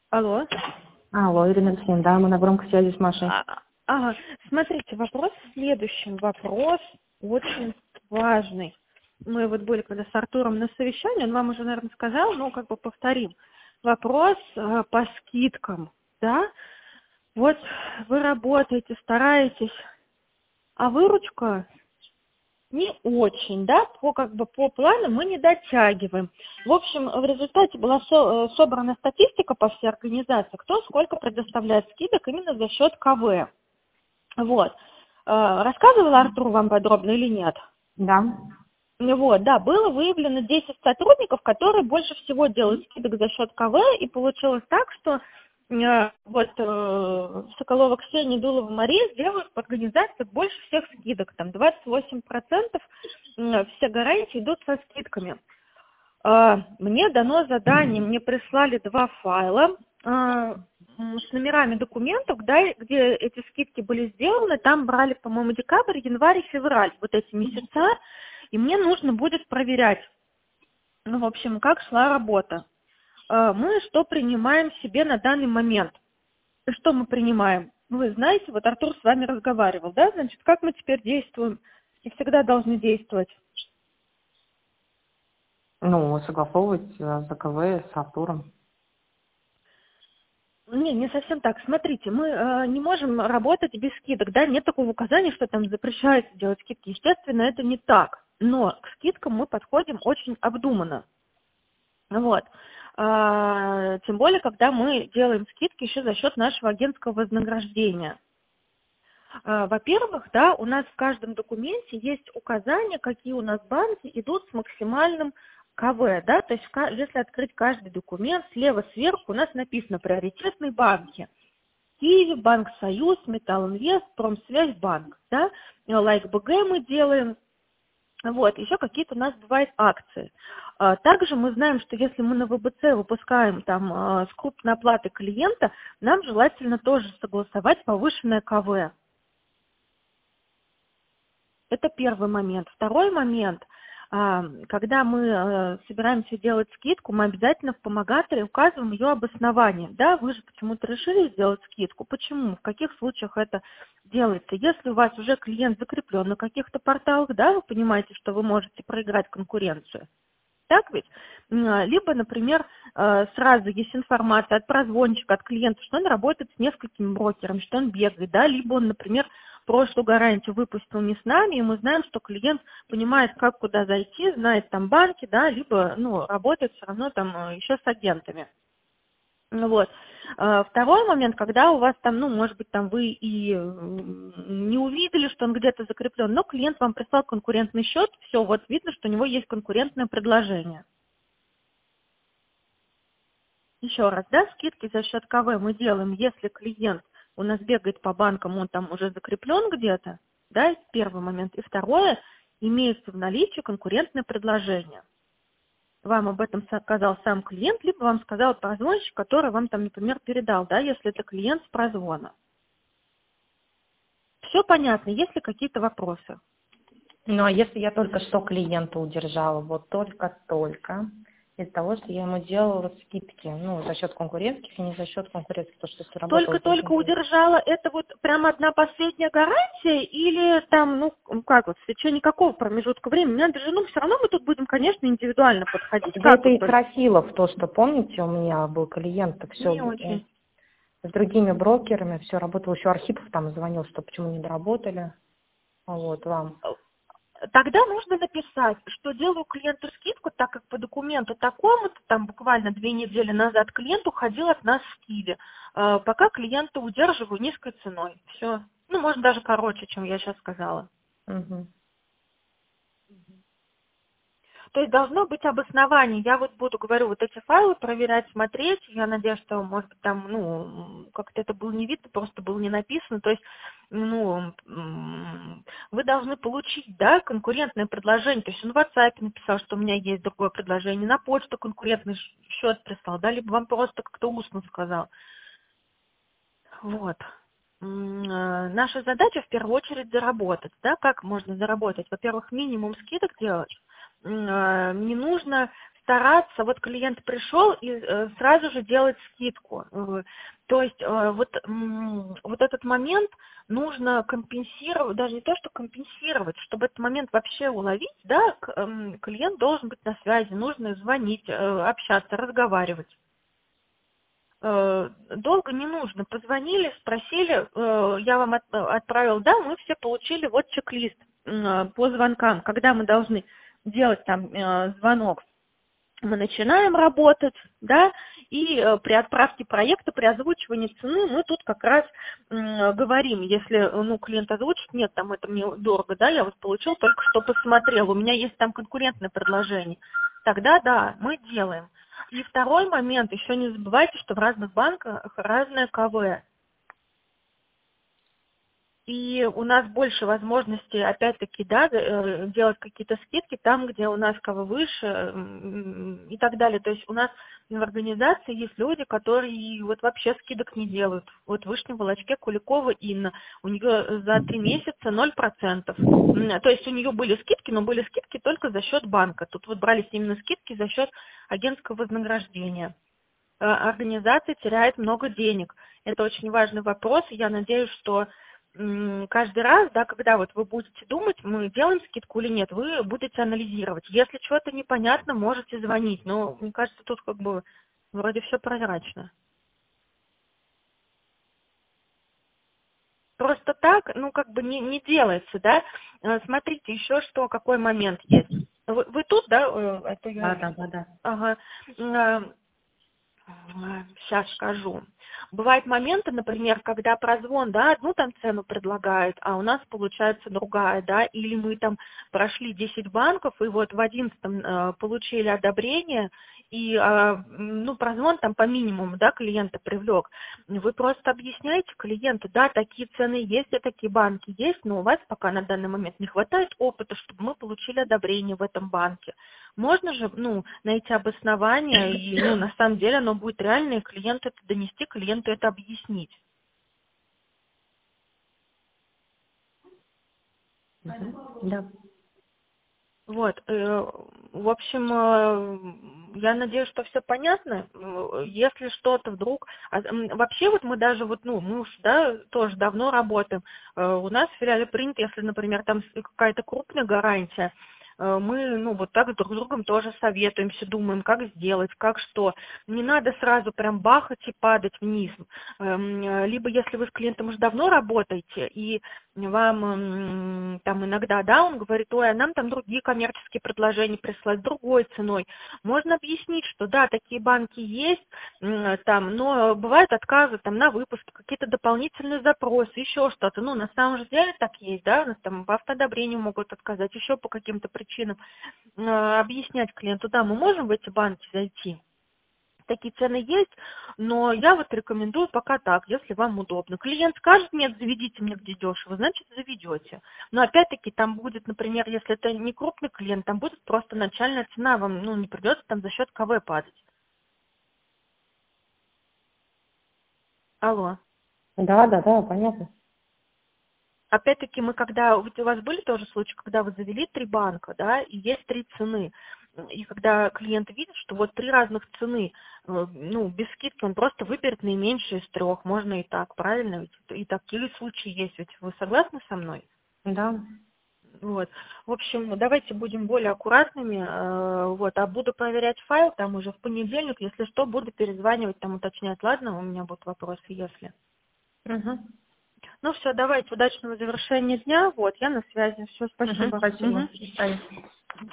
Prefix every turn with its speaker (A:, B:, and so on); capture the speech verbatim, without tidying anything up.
A: Алло.
B: Алло, Ирина Алексеевна, да, мы на громкой связи с Машей.
A: А, ага, смотрите, вопрос в следующем. Вопрос очень важный. Мы вот были когда с Артуром на совещании, он вам уже, наверное, сказал, но как бы повторим. Вопрос э, по скидкам, да? Вот вы работаете, стараетесь, а выручка не очень, да, по как бы по плану мы не дотягиваем. В общем, в результате была со- э, собрана статистика по всей организации, кто сколько предоставляет скидок именно за счет КВ. Вот. Э, Рассказывал Артур вам подробно или нет?
B: Да.
A: Ну Вот, да, было выявлено десять сотрудников, которые больше всего делают скидок за счет КВ, и получилось так, что э, вот э, Соколова Ксения, Дулова Мария делают в организациях больше всех скидок, там двадцать восемь процентов э, все гарантии идут со скидками. Э, мне дано задание, мне прислали два файла э, м, с номерами документов, да, где эти скидки были сделаны, там брали, по-моему, декабрь, январь и февраль, вот эти месяца, и мне нужно будет проверять, ну, в общем, как шла работа. Э, Мы что принимаем себе на данный момент? И что мы принимаем? Вы знаете, вот Артур с вами разговаривал, да, значит, как мы теперь действуем и всегда должны действовать?
B: Ну, согласовывать э, за КВ с Артуром.
A: Не, не совсем так. Смотрите, мы э, не можем работать без скидок, да, нет такого указания, что там запрещается делать скидки. Естественно, это не так. Но к скидкам мы подходим очень обдуманно. Вот. А, тем более, когда мы делаем скидки еще за счет нашего агентского вознаграждения. А, Во-первых, да, у нас в каждом документе есть указания, какие у нас банки идут с максимальным КВ, да, то есть в ка- если открыть каждый документ, слева сверху у нас написано приоритетные банки. Киеве, Банк Союз, Металлинвест, Промсвязьбанк, да, Лайк БГ мы делаем. Вот, еще какие-то у нас бывают акции. А, Также мы знаем, что если мы на ВБЦ выпускаем там а, с крупной оплаты клиента, нам желательно тоже согласовать повышенное КВ. Это первый момент. Второй момент, а, когда мы э, собираемся делать скидку, мы обязательно в помогаторе указываем ее обоснование. Да, вы же почему-то решили сделать скидку. Почему? В каких случаях это делается? Если у вас уже клиент закреплен на каких-то порталах, да, вы понимаете, что вы можете проиграть конкуренцию. Так ведь? М, Либо, например, э, сразу есть информация от прозвончика, от клиента, что он работает с несколькими брокерами, что он бегает, да, либо он, например, прошлую гарантию выпустил не с нами, и мы знаем, что клиент понимает, как куда зайти, знает там банки, да, либо, ну, работает все равно там э, еще с агентами. Ну Вот. А, Второй момент, когда у вас там, ну, может быть, там вы и м, не увидели, что он где-то закреплен, но клиент вам прислал конкурентный счет, все, вот видно, что у него есть конкурентное предложение. Еще раз, да, скидки за счет КВ мы делаем, если клиент у нас бегает по банкам, он там уже закреплен где-то, да, это первый момент. И второе, имеется в наличии конкурентное предложение. Вам об этом сказал сам клиент, либо вам сказал прозвонщик, который вам там, например, передал, да, если это клиент с прозвона. Все понятно, есть ли какие-то вопросы?
B: Ну, а если я только что клиента удержала, вот только-только, из-за того, что я ему делала скидки, ну, за счет конкурентских и не за счет конкурентских, потому что если работала
A: Только-только
B: очень долго.
A: удержала, это вот прямо одна последняя гарантия или там, ну, как вот, в течение какого промежутка времени? Надо же, ну, все равно мы тут будем, конечно, индивидуально подходить.
B: Я
A: Как
B: это
A: вот
B: и
A: только?
B: спросила, в то, что, помните, у меня был клиент, все
A: Не очень.
B: с другими брокерами, все работало, еще Архипов там звонил, что почему не доработали, вот, вам.
A: Тогда нужно написать, что делаю клиенту скидку, так как по документу такому-то, там буквально две недели назад клиент уходил от нас в Киеве, э, пока клиента удерживаю низкой ценой. Все. Ну, можно даже короче, чем я сейчас сказала.
B: Угу.
A: То есть должно быть обоснование. Я вот буду, говорю, вот эти файлы проверять, смотреть. Я надеюсь, что, может быть, там, ну, как-то это было не видно, просто было не написано. То есть, ну, м, вы должны получить, да, конкурентное предложение. То есть он в WhatsApp написал, что у меня есть другое предложение, на почту конкурентный ш- счет прислал, да, либо вам просто как-то устно сказал. Вот. М, э, Наша задача в первую очередь заработать. Да? Как можно заработать? Во-первых, минимум скидок делать. М, э, Не нужно стараться, вот клиент пришел и э, сразу же делать скидку. Э, То есть э, вот, м, вот этот момент нужно компенсировать, даже не то, что компенсировать, чтобы этот момент вообще уловить, да, к- эм, клиент должен быть на связи, нужно звонить, э, общаться, разговаривать. Э, Долго не нужно. Позвонили, спросили, э, я вам от- отправил, да, мы все получили вот чек-лист м, э, по звонкам, когда мы должны делать там э, звонок. Мы начинаем работать, да, и э, при отправке проекта, при озвучивании цены мы тут как раз м, говорим, если, ну, клиент озвучит, нет, там это мне дорого, да, я вот получил, только что посмотрел, у меня есть там конкурентное предложение, тогда да, мы делаем. И второй момент, еще не забывайте, что в разных банках разное ка вэ. И у нас больше возможностей, опять-таки, да, э, делать какие-то скидки там, где у нас ка вэ выше м, и так далее. То есть у нас в организации есть люди, которые вот вообще скидок не делают. Вот в Вышнем Волочке Куликова Инна, у нее за три месяца ноль процентов. М, То есть у нее были скидки, но были скидки только за счет банка. Тут вот брались именно скидки за счет агентского вознаграждения. Э, Организация теряет много денег. Это очень важный вопрос. и Я надеюсь, что м, каждый раз, да, когда вот вы будете думать, мы делаем скидку или нет, вы будете анализировать. Если что-то непонятно, можете звонить. Но мне кажется, тут как бы вроде все прозрачно. Просто так, ну, как бы не, не делается, да. Э, Смотрите, еще что, какой момент есть. Вы, вы тут, да? Э, Это
B: Да,
A: я...
B: да, да, да.
A: Ага. Э, Сейчас скажу. Бывают моменты, например, когда прозвон, да, одну там цену предлагает, а у нас получается другая, да, или мы там прошли десять банков, и вот в одиннадцатом э, получили одобрение, и, э, ну, прозвон там по минимуму, да, клиента привлек. Вы просто объясняете клиенту, да, такие цены есть, и такие банки есть, но у вас пока на данный момент не хватает опыта, чтобы мы получили одобрение в этом банке. Можно же, ну, найти обоснование, и, ну, на самом деле оно будет реально, и клиенту это донести, клиенту это объяснить.
B: Мгм. Да.
A: Вот, э, в общем, э, я надеюсь, что все понятно. Э, Если что-то вдруг... а, м, Вообще вот мы даже вот, ну, мы уж, да, тоже давно работаем. Э, У нас в филиале принято, если, например, там с- какая-то крупная гарантия, э, мы, ну, вот так друг с другом тоже советуемся, думаем, как сделать, как что. Не надо сразу прям бахать и падать вниз. Эм, э, Либо если вы с клиентом уже давно работаете, и вам м, там иногда, да, он говорит, ой, а нам там другие коммерческие предложения присылать другой ценой. Можно объяснить, что да, такие банки есть, м, там, но бывают отказы там на выпуск, какие-то дополнительные запросы, еще что-то. Ну, на самом же деле так есть, да, у нас там в автоодобрении могут отказать, еще по каким-то причинам. Э, Объяснять клиенту, да, мы можем в эти банки зайти. Такие цены есть, но я вот рекомендую пока так, если вам удобно. Клиент скажет, нет, заведите мне где дешево, значит заведете. Но опять-таки там будет, например, если это не крупный клиент, там будет просто начальная цена, вам, ну, не придется там за счет ка вэ падать. Алло.
B: Да, да, да, понятно.
A: Опять-таки мы когда, вот у вас были тоже случаи, когда вы завели три банка, да, и есть три цены, и когда клиент видит, что вот три разных цены, э, ну, без скидки, он просто выберет наименьшее из трех, можно и так, правильно? Ведь и такие случаи есть, ведь вы согласны со мной?
B: Да.
A: Вот. В общем, давайте будем более аккуратными, э, вот, а буду проверять файл там уже в понедельник, если что, буду перезванивать, там уточнять, ладно, у меня будут вопросы, если.
B: Угу.
A: Ну все, давайте, удачного завершения дня. Вот, я на связи. Все,
B: Угу.
A: спасибо.
B: Спасибо.
A: Мгм.
B: До свидания.